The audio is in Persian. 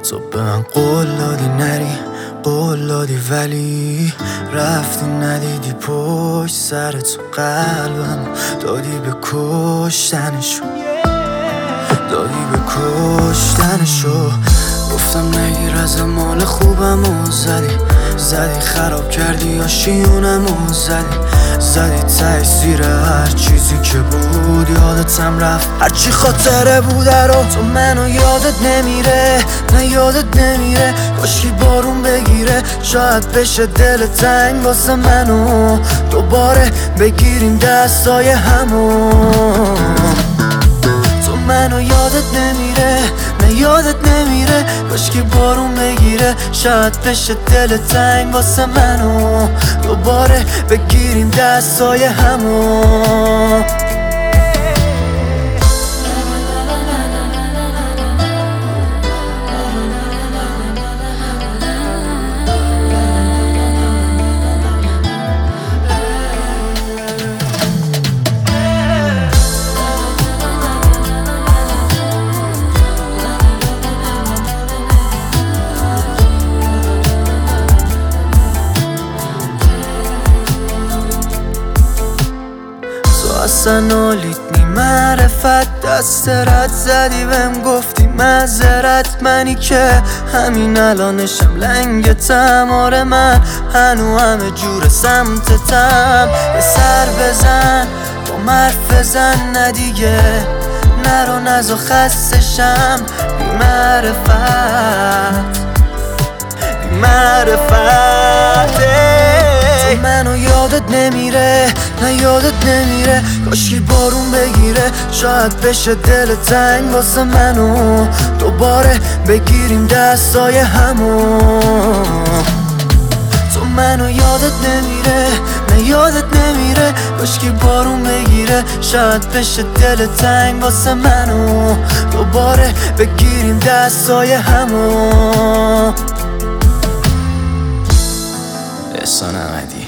تو به من قول دادی نری، قول دادی ولی رفتی ندیدی پشت سر تو قلبم دادی به کشتنشو، دادی به کشتنشو. گفتم نگیر از مال خوبم و زدی خراب کردی آشیونم و زدی تأثیر هر چیزی که بود. یادتم رفت هرچی خاطره بوده رو. تو منو یادت نمیره، نه یادت نمیره. کاشکی بارون بگیره شاید بشه دل تنگ واسه منو دوباره بگیریم دستای همون. تو منو یادت نمیره، نه یادت نمیره. کاشکی بارون بگیره شاید بشه دل تنگ واسه منو دوباره بگیریم دستای همون. اصلا نالیت نی معرفت، دست رد زدی بهم گفتی معذرت. منی که همین الانشم لنگتم، آره من هنو همه جور سمتتم. یه سر بزن با مرف بزن، نه دیگه نرو نزا خستشم. بی معرفت تو منو یادت نمیره، نه یادت نمیره. کاشکی بارون بگیره شاید بشه دل تنگ واسه منو دوباره بگیریم دستای همون. تو منو یادت نمیره، نه یادت نمیره. کاشکی بارون بگیره شاید بشه دل تنگ واسه منو دوباره بگیریم دستای همون. احسان احمدی.